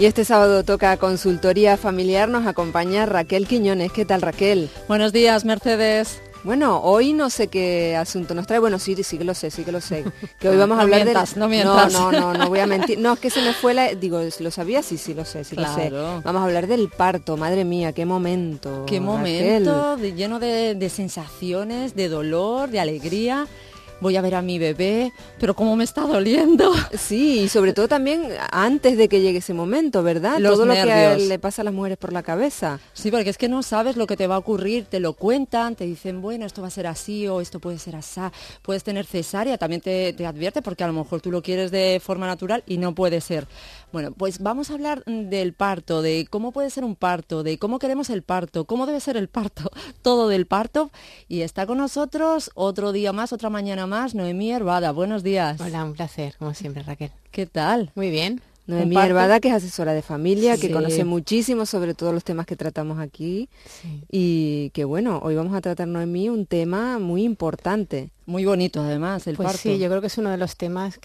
Y este sábado toca consultoría familiar, nos acompaña Raquel Quiñones. ¿Qué tal, Raquel? Buenos días, Mercedes. Bueno, hoy no sé qué asunto nos trae. Bueno, sí que lo sé. Que hoy vamos a hablar no mientas. No voy a mentir. No, es que se me fue Digo, ¿lo sabía? Sí, lo sé. Claro. Vamos a hablar del parto. Madre mía, qué momento. Qué momento, lleno de sensaciones, de dolor, de alegría. Voy a ver a mi bebé, pero cómo me está doliendo. Sí, y sobre todo también antes de que llegue ese momento, ¿verdad? Los Todo nervios. Lo que le pasa a las mujeres por la cabeza. Sí, porque es que no sabes lo que te va a ocurrir, te lo cuentan, te dicen, bueno, esto va a ser así o esto puede ser así, puedes tener cesárea, también te advierte porque a lo mejor tú lo quieres de forma natural y no puede ser. Bueno, pues vamos a hablar del parto, de cómo puede ser un parto, de cómo queremos el parto, cómo debe ser el parto, todo del parto. Y está con nosotros otro día más, otra mañana más, Noemí Hervada. Buenos días. Hola, un placer, como siempre, Raquel. ¿Qué tal? Muy bien. Noemí Hervada, que es asesora de familia, que Sí. conoce muchísimo sobre todos los temas que tratamos aquí. Sí. Y que bueno, hoy vamos a tratar, Noemí, un tema muy importante. Muy bonito, además, el Pues parto. sí, yo creo que es uno de los temas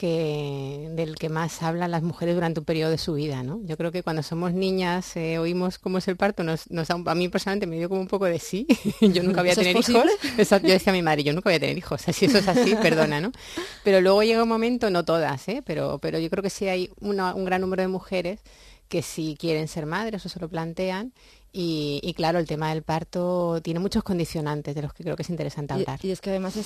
del que más hablan las mujeres durante un periodo de su vida, ¿no? Yo creo que cuando somos niñas oímos cómo es el parto, a mí personalmente me dio como un poco de sí. Yo nunca voy a ¿Eso es tener hijos. posible? Exacto, yo decía a mi madre, yo nunca voy a tener hijos. Si eso es así, perdona, ¿no? Pero luego llega un momento, no todas, pero yo creo que sí hay un gran número de mujeres que sí quieren ser madres o se lo plantean. Y claro, el tema del parto tiene muchos condicionantes de los que creo que es interesante hablar. Y es que además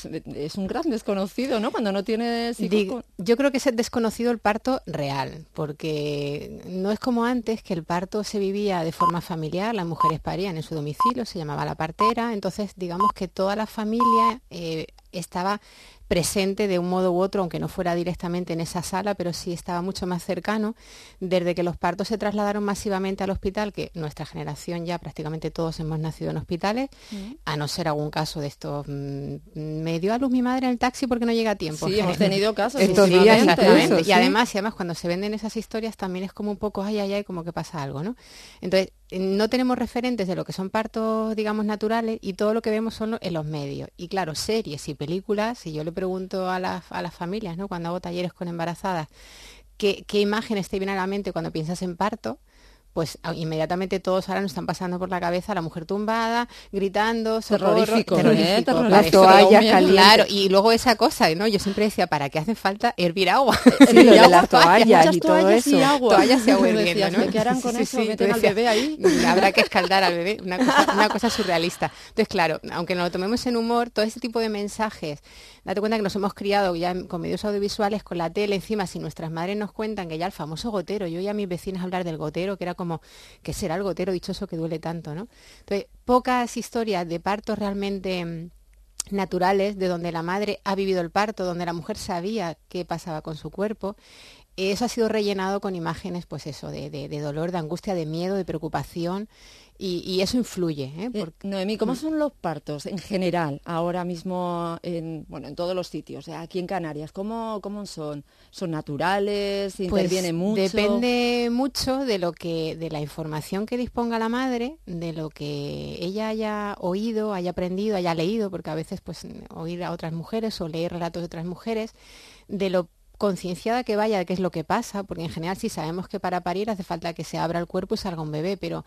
es un gran desconocido, ¿no? Cuando no tienes hijos. Yo creo que es desconocido el parto real, porque no es como antes, que el parto se vivía de forma familiar, las mujeres parían en su domicilio, se llamaba la partera, entonces digamos que toda la familia estaba presente de un modo u otro, aunque no fuera directamente en esa sala, pero sí estaba mucho más cercano. Desde que los partos se trasladaron masivamente al hospital, que nuestra generación ya prácticamente todos hemos nacido en hospitales, a no ser algún caso de estos, me dio a luz mi madre en el taxi porque no llega a tiempo. Sí, hemos tenido casos. Estos sí, días Exactamente. incluso, Y sí. además cuando se venden esas historias también es como un poco, ay, como que pasa algo, ¿no? Entonces, no tenemos referentes de lo que son partos, digamos, naturales, y todo lo que vemos son en los medios. Y claro, series y películas, si yo le pregunto a las familias, ¿no?, cuando hago talleres con embarazadas, ¿qué imágenes te vienen a la mente cuando piensas en parto? Pues inmediatamente todos ahora nos están pasando por la cabeza la mujer tumbada, gritando, socorro. Terrorífico, Terrorífico. Las terrorífico. toallas Claro, calientes. Claro, y luego esa cosa, ¿no? Yo siempre decía, ¿para qué hace falta hervir agua? Sí, lo de Agua, las toallas Muchas y todo toallas eso. y agua. Toallas y agua Tú hirviendo, decías, ¿no? ¿qué harán con eso? Tú ¿Meten al decías, bebé ahí? habrá que escaldar al bebé, una cosa surrealista. Entonces, claro, aunque nos lo tomemos en humor, todo ese tipo de mensajes, date cuenta que nos hemos criado ya con medios audiovisuales, con la tele encima, si nuestras madres nos cuentan que ya el famoso gotero, yo oía a mis vecinas hablar del gotero, que era como, ¿qué será el gotero dichoso que duele tanto, ¿no? Entonces, pocas historias de partos realmente naturales, de donde la madre ha vivido el parto, donde la mujer sabía qué pasaba con su cuerpo. Eso ha sido rellenado con imágenes, pues eso, de dolor, de angustia, de miedo, de preocupación, y eso influye, ¿eh? Noemí, ¿cómo son los partos en general ahora mismo en todos los sitios? Aquí en Canarias, ¿cómo son? ¿Son naturales? ¿Interviene mucho? Depende mucho de la información que disponga la madre, de lo que ella haya oído, haya aprendido, haya leído, porque a veces pues oír a otras mujeres o leer relatos de otras mujeres, de lo concienciada que vaya de qué es lo que pasa, porque en general sí sabemos que para parir hace falta que se abra el cuerpo y salga un bebé, pero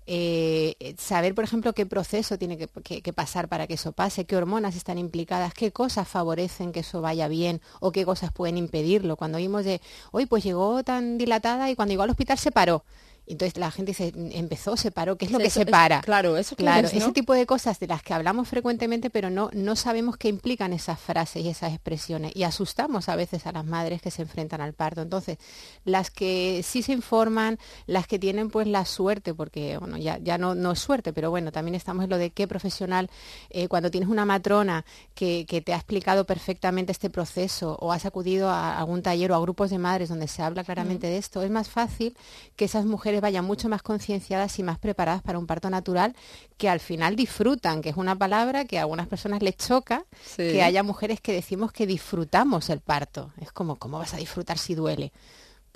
saber, por ejemplo, qué proceso tiene que pasar para que eso pase, qué hormonas están implicadas, qué cosas favorecen que eso vaya bien o qué cosas pueden impedirlo. Cuando oímos de, hoy pues llegó tan dilatada y cuando llegó al hospital se paró. Entonces la gente dice, se paró, ¿qué es lo que separa? Claro, eso Claro, es, ¿no? ese tipo de cosas de las que hablamos frecuentemente, pero no sabemos qué implican esas frases y esas expresiones. Y asustamos a veces a las madres que se enfrentan al parto. Entonces, las que sí se informan, las que tienen pues la suerte, porque bueno, ya no es suerte, pero bueno, también estamos en lo de qué profesional, cuando tienes una matrona que te ha explicado perfectamente este proceso, o has acudido a algún taller o a grupos de madres donde se habla claramente de esto, es más fácil que esas mujeres vayan mucho más concienciadas y más preparadas para un parto natural, que al final disfrutan, que es una palabra que a algunas personas les choca, Sí. que haya mujeres que decimos que disfrutamos el parto. Es como, ¿cómo vas a disfrutar si duele?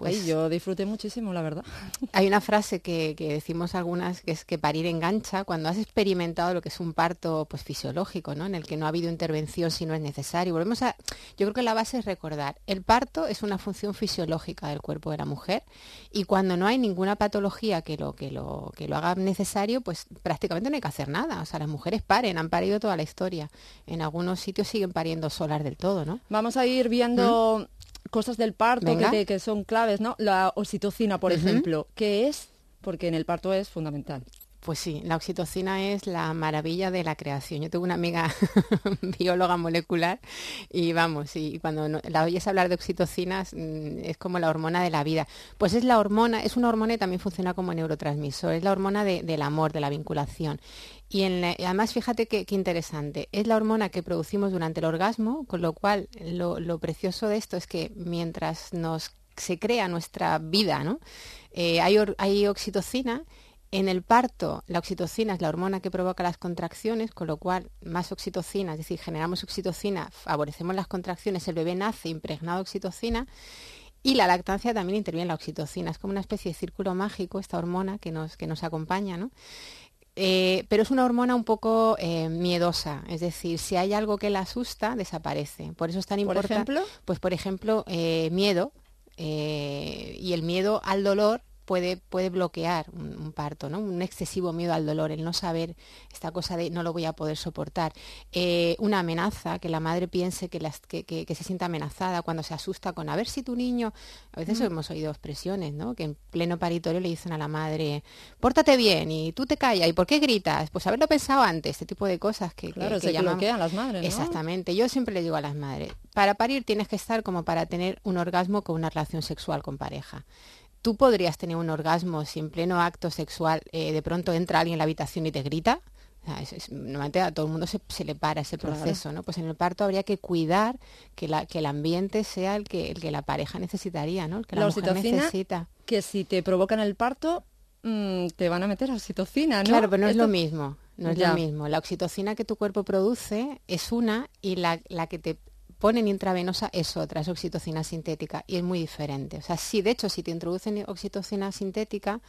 Pues Ay, yo disfruté muchísimo, la verdad. hay una frase que decimos algunas, que es que parir engancha. Cuando has experimentado lo que es un parto pues fisiológico, ¿no? En el que no ha habido intervención si no es necesario. Yo creo que la base es recordar, el parto es una función fisiológica del cuerpo de la mujer, y cuando no hay ninguna patología que lo haga necesario, pues prácticamente no hay que hacer nada. O sea, las mujeres paren, han parido toda la historia. En algunos sitios siguen pariendo solas del todo, ¿no? Vamos a ir viendo cosas del parto que son claves, ¿no? La oxitocina, por ejemplo, ¿qué es? Porque en el parto es fundamental. Pues sí, la oxitocina es la maravilla de la creación. Yo tengo una amiga bióloga molecular y vamos, y cuando la oyes hablar de oxitocinas es como la hormona de la vida. Pues es la hormona, es una hormona y también funciona como neurotransmisor, es la hormona del amor, de la vinculación. Y además, fíjate qué interesante, es la hormona que producimos durante el orgasmo, con lo cual lo precioso de esto es que mientras se crea nuestra vida, ¿no? Hay oxitocina. En el parto, la oxitocina es la hormona que provoca las contracciones, con lo cual más oxitocina, es decir, generamos oxitocina, favorecemos las contracciones, el bebé nace impregnado de oxitocina, y la lactancia también interviene en la oxitocina. Es como una especie de círculo mágico, esta hormona que nos acompaña, ¿no? Pero es una hormona un poco miedosa, es decir, si hay algo que la asusta, desaparece. Por eso es tan importante. ¿Por ejemplo? Pues, por ejemplo, miedo, y el miedo al dolor puede bloquear un parto, ¿no? Un excesivo miedo al dolor, el no saber, esta cosa de no lo voy a poder soportar. Una amenaza, que la madre piense que se sienta amenazada cuando se asusta con a ver si tu niño... A veces hemos oído expresiones, ¿no? Que en pleno paritorio le dicen a la madre, pórtate bien y tú te callas, ¿y por qué gritas? Pues haberlo pensado antes, este tipo de cosas que se llaman... bloquean las madres, ¿no? Exactamente. Yo siempre le digo a las madres, para parir tienes que estar como para tener un orgasmo con una relación sexual con pareja. ¿Tú podrías tener un orgasmo si en pleno acto sexual de pronto entra alguien en la habitación y te grita? O sea, normalmente a todo el mundo se le para ese proceso, ¿no? Pues en el parto habría que cuidar que el ambiente sea el que la pareja necesitaría, ¿no? El que la mujer necesita. Que si te provocan el parto, te van a meter oxitocina, ¿no? Claro, pero no es lo mismo. No es lo mismo. La oxitocina que tu cuerpo produce es una, y la que te ponen intravenosa es otra, es oxitocina sintética, y es muy diferente. O sea, sí, de hecho, si te introducen oxitocina sintética,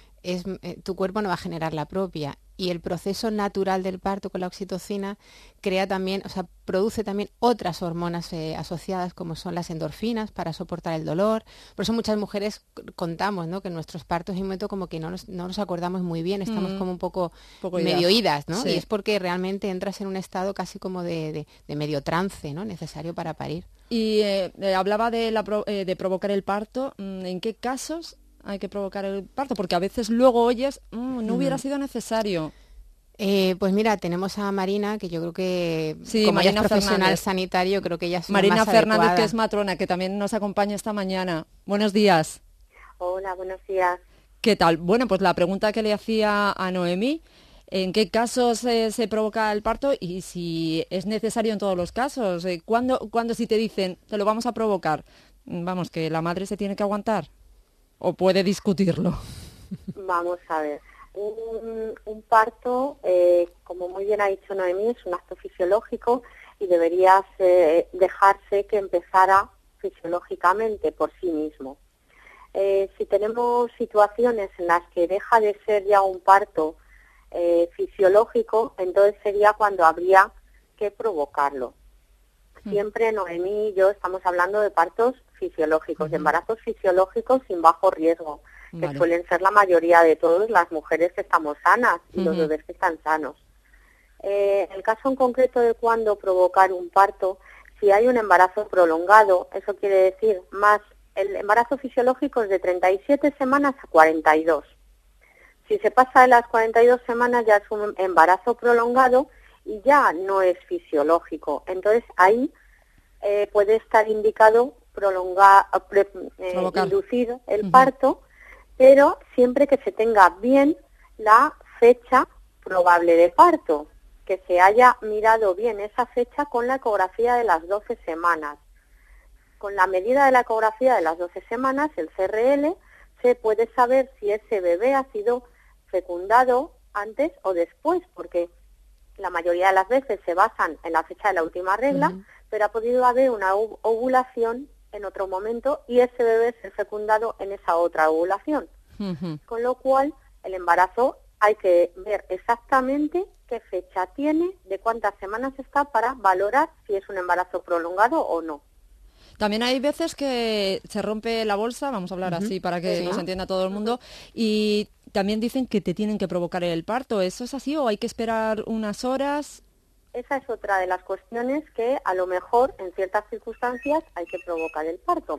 tu cuerpo no va a generar la propia, y el proceso natural del parto con la oxitocina crea también, o sea, produce también otras hormonas asociadas, como son las endorfinas, para soportar el dolor. Por eso muchas mujeres contamos, ¿no? Que en nuestros partos hay un momento como que no nos acordamos muy bien, estamos como un poco medio idas, ¿no? Sí. Y es porque realmente entras en un estado casi como de medio trance, ¿no? Necesario para parir. Y hablaba de provocar el parto. ¿En qué casos hay que provocar el parto? Porque a veces luego oyes, no hubiera sido necesario. Pues mira, tenemos a Marina, que yo creo que sí, como Marina ella es profesional Fernández. sanitario, creo que ella es Marina más Fernández, adecuada. que es matrona, que también nos acompaña esta mañana. Buenos días. Hola, buenos días. ¿Qué tal? Bueno, pues la pregunta que le hacía a Noemí, ¿en qué casos se provoca el parto y si es necesario en todos los casos? ¿Cuándo si te dicen, te lo vamos a provocar? Vamos, que la madre se tiene que aguantar. ¿O puede discutirlo? Vamos a ver. Un parto, como muy bien ha dicho Noemí, es un acto fisiológico y debería dejarse que empezara fisiológicamente por sí mismo. Si tenemos situaciones en las que deja de ser ya un parto fisiológico, entonces sería cuando habría que provocarlo. Siempre Noemí y yo estamos hablando de partos fisiológicos, de embarazos fisiológicos sin bajo riesgo, que suelen ser la mayoría de todas las mujeres que estamos sanas y los bebés que están sanos. El caso en concreto de cuándo provocar un parto, si hay un embarazo prolongado, eso quiere decir más, el embarazo fisiológico es de 37 semanas a 42. Si se pasa de las 42 semanas ya es un embarazo prolongado y ya no es fisiológico. Entonces ahí puede estar indicado inducir el parto, pero siempre que se tenga bien la fecha probable de parto, que se haya mirado bien esa fecha con la ecografía de las 12 semanas. Con la medida de la ecografía de las 12 semanas, el CRL, se puede saber si ese bebé ha sido fecundado antes o después, porque la mayoría de las veces se basan en la fecha de la última regla, pero ha podido haber una ovulación en otro momento y ese bebé ser fecundado en esa otra ovulación. Con lo cual, el embarazo hay que ver exactamente qué fecha tiene, de cuántas semanas está para valorar si es un embarazo prolongado o no. También hay veces que se rompe la bolsa, vamos a hablar así para que nos entienda todo el mundo, y también dicen que te tienen que provocar el parto. ¿Eso es así o hay que esperar unas horas? Esa es otra de las cuestiones que a lo mejor en ciertas circunstancias hay que provocar el parto.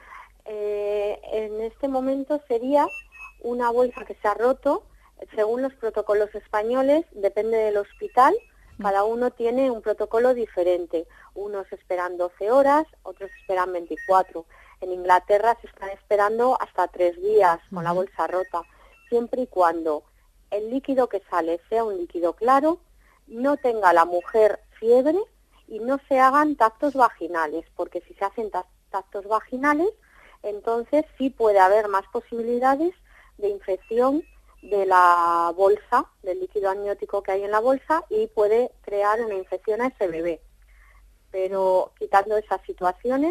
En este momento sería una bolsa que se ha roto. Según los protocolos españoles, depende del hospital, cada uno tiene un protocolo diferente. Unos esperan 12 horas, otros esperan 24. En Inglaterra se están esperando hasta 3 días con la bolsa rota, siempre y cuando el líquido que sale sea un líquido claro, no tenga la mujer fiebre y no se hagan tactos vaginales, porque si se hacen tactos vaginales, entonces sí puede haber más posibilidades de infección de la bolsa, del líquido amniótico que hay en la bolsa, y puede crear una infección a ese bebé. Pero quitando esas situaciones,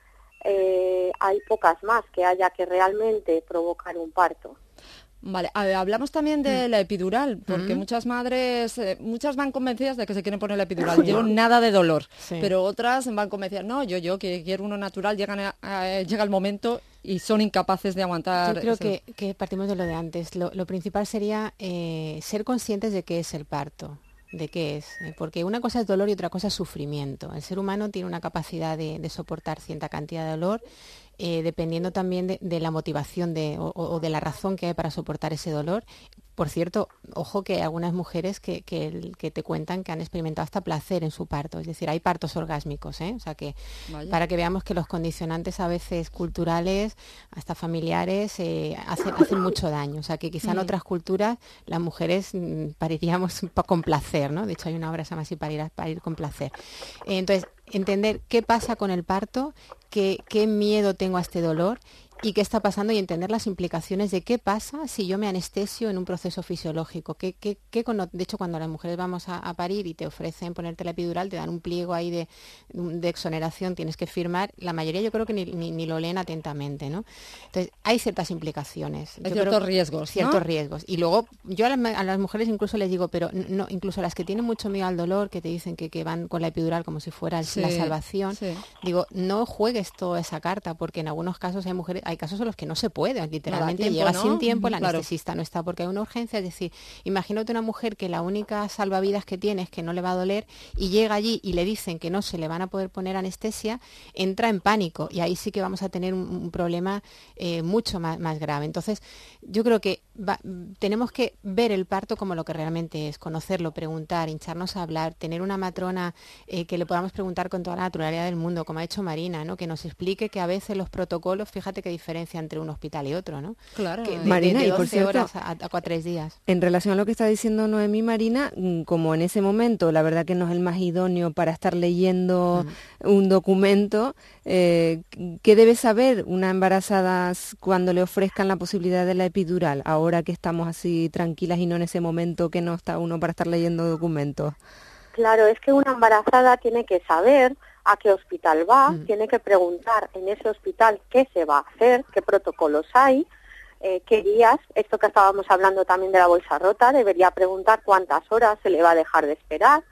hay pocas más que haya que realmente provocar un parto. Vale, hablamos también de la epidural, porque muchas madres, muchas van convencidas de que se quieren poner la epidural, yo nada de dolor, pero otras van convencidas, no, yo que quiero uno natural, llega el momento y son incapaces de aguantar. Yo creo que partimos de lo de antes, lo principal sería ser conscientes de qué es el parto. ¿De qué es? Porque una cosa es dolor y otra cosa es sufrimiento. El ser humano tiene una capacidad de soportar cierta cantidad de dolor, dependiendo también de la motivación o de la razón que hay para soportar ese dolor. Por cierto, ojo que hay algunas mujeres que te cuentan que han experimentado hasta placer en su parto, es decir, hay partos orgásmicos, O sea que para que veamos que los condicionantes a veces culturales, hasta familiares, hacen mucho daño. O sea que quizá en otras culturas las mujeres pariríamos con placer, ¿no? De hecho hay una obra que se llama así, parir con placer. Entonces, entender qué pasa con el parto, qué miedo tengo a este dolor y qué está pasando y entender las implicaciones de qué pasa si yo me anestesio en un proceso fisiológico. De hecho, cuando las mujeres vamos a parir y te ofrecen ponerte la epidural, te dan un pliego ahí de exoneración, tienes que firmar. La mayoría yo creo que ni lo leen atentamente, ¿no? Entonces, hay ciertas implicaciones. Hay ciertos riesgos, Ciertos riesgos. Y luego, yo a las mujeres incluso les digo, pero no, incluso las que tienen mucho miedo al dolor, que te dicen que van con la epidural como si fuera la salvación, digo, no juegues toda esa carta, porque en algunos casos hay casos en los que no se puede, literalmente llega sin tiempo, el anestesista no está porque hay una urgencia, es decir, imagínate una mujer que la única salvavidas que tiene es que no le va a doler y llega allí y le dicen que no se le van a poder poner anestesia, entra en pánico y ahí sí que vamos a tener un problema mucho más grave. Entonces, yo creo que tenemos que ver el parto como lo que realmente es, conocerlo, preguntar, hincharnos a hablar, tener una matrona que le podamos preguntar con toda la naturalidad del mundo, como ha hecho Marina, ¿no? Que nos explique que a veces los protocolos, fíjate qué diferencia entre un hospital y otro, ¿no? Claro. Marina, de y por 12 cierto, horas a 3 días. En relación a lo que está diciendo Noemí, Marina, como en ese momento la verdad que no es el más idóneo para estar leyendo un documento, ¿qué debe saber una embarazada cuando le ofrezcan la posibilidad de la epidural? Ahora que estamos así tranquilas y no en ese momento que no está uno para estar leyendo documentos. Claro, es que una embarazada tiene que saber a qué hospital va, tiene que preguntar en ese hospital qué se va a hacer, qué protocolos hay, qué días, esto que estábamos hablando también de la bolsa rota, debería preguntar cuántas horas se le va a dejar de esperar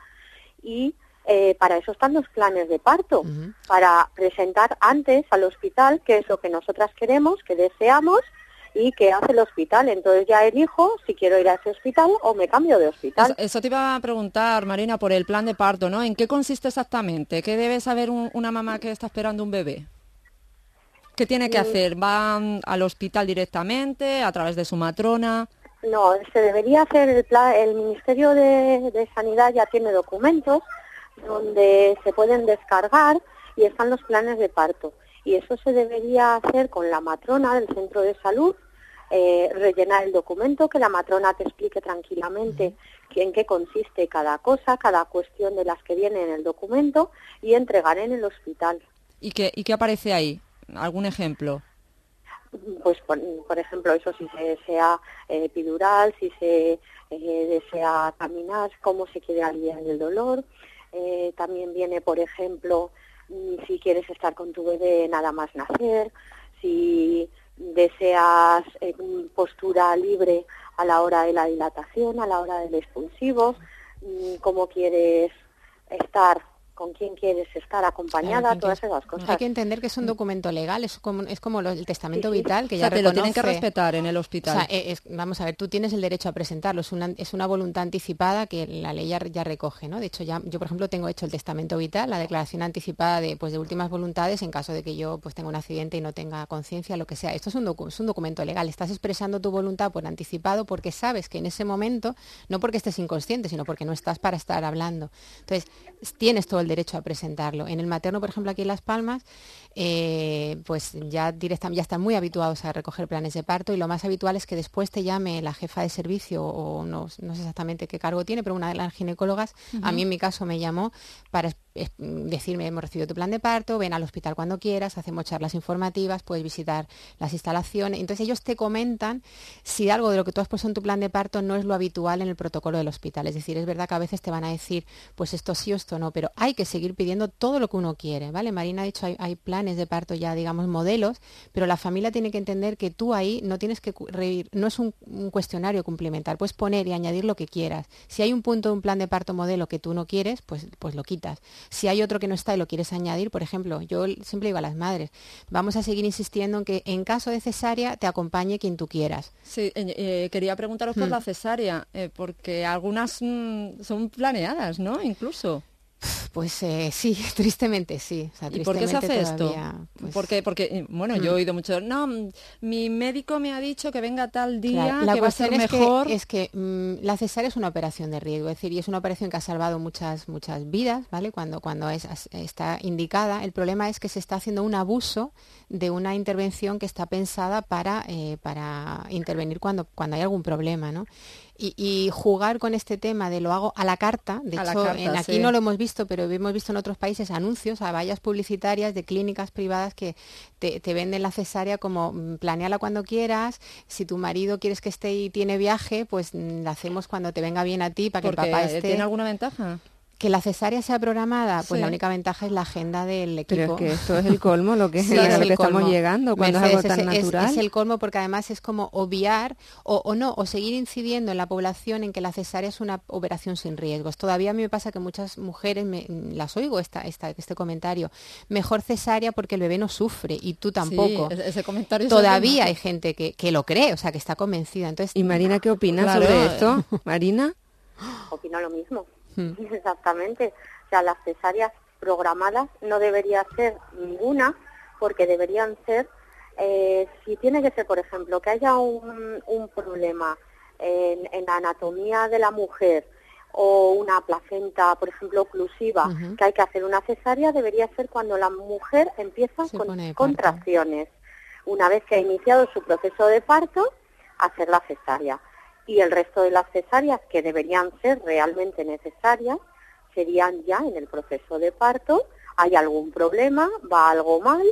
y para eso están los planes de parto, para presentar antes al hospital qué es lo que nosotras queremos, que deseamos y qué hace el hospital. Entonces ya elijo si quiero ir a ese hospital o me cambio de hospital. Eso te iba a preguntar, Marina, por el plan de parto, ¿no? ¿En qué consiste exactamente? ¿Qué debe saber una mamá que está esperando un bebé? ¿Qué tiene que hacer? ¿Va al hospital directamente, a través de su matrona? No, se debería hacer el Ministerio de Sanidad ya tiene documentos donde se pueden descargar y están los planes de parto. Y eso se debería hacer con la matrona del centro de salud, rellenar el documento, que la matrona te explique tranquilamente en qué consiste cada cosa, cada cuestión de las que viene en el documento y entregar en el hospital. ¿Y qué aparece ahí? ¿Algún ejemplo? Pues, por ejemplo, eso si se desea epidural, si se desea caminar, cómo se quiere aliviar el dolor. También viene, por ejemplo, si quieres estar con tu bebé nada más nacer, si deseas postura libre a la hora de la dilatación, a la hora del expulsivo, cómo quieres estar, con quién quieres estar acompañada, claro, todas esas cosas. Hay que entender que es un documento legal, es como el testamento vital, que o ya sea, te lo tienen que respetar en el hospital. O sea, vamos a ver, tú tienes el derecho a presentarlo, es una voluntad anticipada que la ley ya recoge, ¿no? De hecho, yo, por ejemplo, tengo hecho el testamento vital, la declaración anticipada de últimas voluntades en caso de que yo pues tenga un accidente y no tenga conciencia, lo que sea. Esto es un documento legal, estás expresando tu voluntad por anticipado porque sabes que en ese momento, no porque estés inconsciente, sino porque no estás para estar hablando. Entonces, tienes todo el derecho a presentarlo. En el materno, por ejemplo, aquí en Las Palmas, pues ya están muy habituados a recoger planes de parto y lo más habitual es que después te llame la jefa de servicio o no sé exactamente qué cargo tiene, pero una de las ginecólogas, a mí en mi caso me llamó para decirme, hemos recibido tu plan de parto, ven al hospital cuando quieras, hacemos charlas informativas, puedes visitar las instalaciones. Entonces ellos te comentan si algo de lo que tú has puesto en tu plan de parto no es lo habitual en el protocolo del hospital. Es decir, es verdad que a veces te van a decir, pues esto sí o esto no, pero hay que seguir pidiendo todo lo que uno quiere, ¿vale? Marina ha dicho, hay planes de parto ya, digamos, modelos, pero la familia tiene que entender que tú ahí no tienes que no es un cuestionario cumplimentar, puedes poner y añadir lo que quieras. Si hay un punto de un plan de parto modelo que tú no quieres, pues lo quitas. Si hay otro que no está y lo quieres añadir, por ejemplo, yo siempre digo a las madres, vamos a seguir insistiendo en que en caso de cesárea te acompañe quien tú quieras. Sí, quería preguntaros por la cesárea, porque algunas son planeadas, ¿no? Incluso. Pues sí, tristemente sí. O sea, ¿Y por qué se hace esto? Pues... Porque bueno, yo he oído mucho, no, mi médico me ha dicho que venga tal día, claro, que va a ser mejor. Es que la cesárea es una operación de riesgo, es decir, y es una operación que ha salvado muchas vidas, ¿vale? Cuando está indicada. El problema es que se está haciendo un abuso de una intervención que está pensada para intervenir cuando hay algún problema, ¿no? Y jugar con este tema de lo hago a la carta, de hecho, aquí no lo hemos visto, pero hemos visto en otros países anuncios a vallas publicitarias de clínicas privadas que te venden la cesárea como planéala cuando quieras, si tu marido quieres que esté y tiene viaje, pues la hacemos cuando te venga bien a ti para que el papá esté. ¿Tiene alguna ventaja? Que la cesárea sea programada, pues la única ventaja es la agenda del equipo. Pero es que esto es el colmo, lo que estamos llegando cuando es algo tan natural. Es el colmo porque además es como obviar o seguir incidiendo en la población en que la cesárea es una operación sin riesgos. Todavía a mí me pasa que muchas mujeres, las oigo este comentario, mejor cesárea porque el bebé no sufre y tú tampoco. Sí, ese comentario todavía hay gente que lo cree, o sea, que está convencida. Entonces, ¿y Marina qué opina sobre esto? ¿Marina? Opino lo mismo. Exactamente. O sea, las cesáreas programadas no debería ser ninguna, porque deberían ser, si tiene que ser, por ejemplo, que haya un problema en la anatomía de la mujer o una placenta, por ejemplo, oclusiva, que hay que hacer una cesárea, debería ser cuando la mujer empieza con contracciones. Una vez que ha iniciado su proceso de parto, hacer la cesárea. Y el resto de las cesáreas que deberían ser realmente necesarias serían ya en el proceso de parto. Hay algún problema, va algo mal,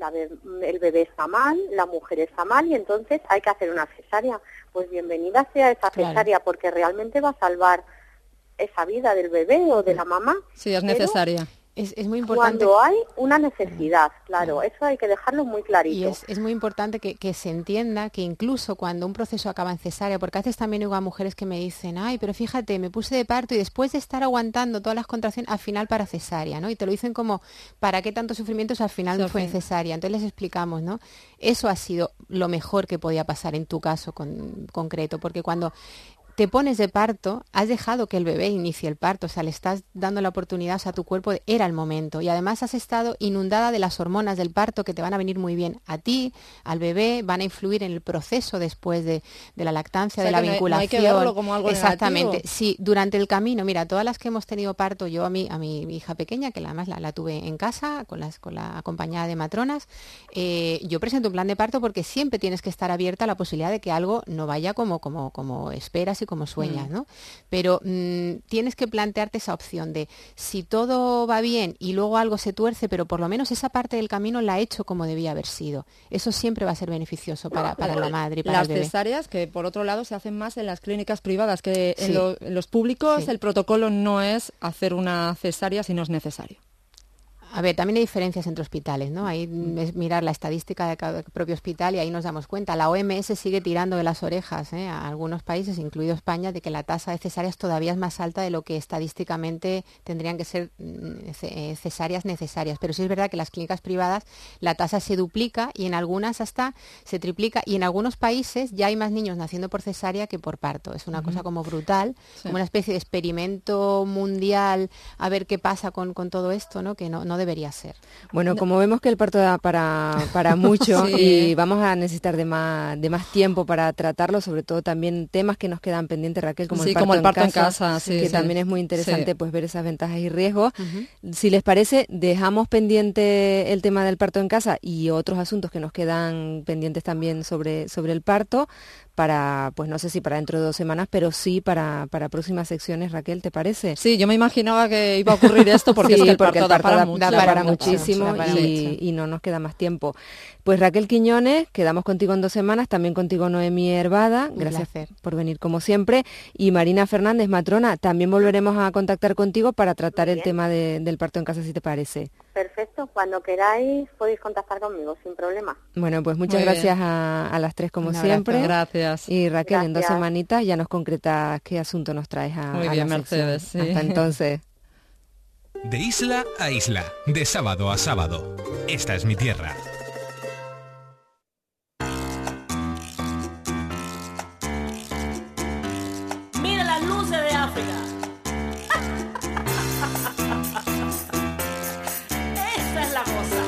el bebé está mal, la mujer está mal y entonces hay que hacer una cesárea. Pues bienvenida sea esa cesárea porque realmente va a salvar esa vida del bebé o de la mamá. Sí, es necesaria. Es muy importante. Cuando hay una necesidad, claro, eso hay que dejarlo muy clarito. Y es muy importante que se entienda que incluso cuando un proceso acaba en cesárea, porque a veces también oigo a mujeres que me dicen, ay, pero fíjate, me puse de parto y después de estar aguantando todas las contracciones, al final para cesárea, ¿no? Y te lo dicen como, ¿para qué tantos sufrimientos al final no fue en cesárea? Entonces les explicamos, ¿no? Eso ha sido lo mejor que podía pasar en tu caso concreto, porque cuando te pones de parto, has dejado que el bebé inicie el parto, o sea, le estás dando la oportunidad, o sea, tu cuerpo era el momento y además has estado inundada de las hormonas del parto que te van a venir muy bien a ti, al bebé, van a influir en el proceso después de la lactancia, o sea, de la vinculación. No hay que verlo como algo exactamente. Negativo. Sí, durante el camino, mira, todas las que hemos tenido parto, yo a mi hija pequeña, que además la tuve en casa, con la acompañada de matronas, yo presento un plan de parto porque siempre tienes que estar abierta a la posibilidad de que algo no vaya como esperas y como sueñas, ¿no? Pero tienes que plantearte esa opción de si todo va bien y luego algo se tuerce, pero por lo menos esa parte del camino la he hecho como debía haber sido. Eso siempre va a ser beneficioso para la madre y para el bebé. Las cesáreas, que por otro lado se hacen más en las clínicas privadas que en los públicos, el protocolo no es hacer una cesárea si no es necesario. A ver, también hay diferencias entre hospitales, ¿no? Ahí es mirar la estadística de cada propio hospital y ahí nos damos cuenta. La OMS sigue tirando de las orejas a algunos países, incluido España, de que la tasa de cesáreas todavía es más alta de lo que estadísticamente tendrían que ser cesáreas necesarias. Pero sí es verdad que en las clínicas privadas la tasa se duplica y en algunas hasta se triplica y en algunos países ya hay más niños naciendo por cesárea que por parto. Es una cosa como brutal, como una especie de experimento mundial a ver qué pasa con todo esto, ¿no? Que no debería ser. Bueno, como vemos que el parto da para mucho y vamos a necesitar de más tiempo para tratarlo, sobre todo también temas que nos quedan pendientes, Raquel, como el parto en casa, que también es muy interesante pues ver esas ventajas y riesgos. Si les parece, dejamos pendiente el tema del parto en casa y otros asuntos que nos quedan pendientes también sobre el parto para, pues no sé si para dentro de 2 semanas, pero sí para próximas secciones, Raquel, ¿te parece? Sí, yo me imaginaba que iba a ocurrir esto porque, es que el parto da para muchísimo y no nos queda más tiempo. Pues Raquel Quiñones, quedamos contigo en 2 semanas, también contigo Noemí Hervada, gracias por venir como siempre, y Marina Fernández, matrona, también volveremos a contactar contigo para tratar el tema del parto en casa, si te parece. Perfecto, cuando queráis podéis contactar conmigo sin problema. Bueno, pues muchas gracias a las 3 como siempre. Gracias. Y Raquel, en 2 semanitas ya nos concretas qué asunto nos traes a la Mercedes, sección. Hasta entonces. De isla a isla, de sábado a sábado. Esta es mi tierra. Mira las luces de África. Esa es la cosa.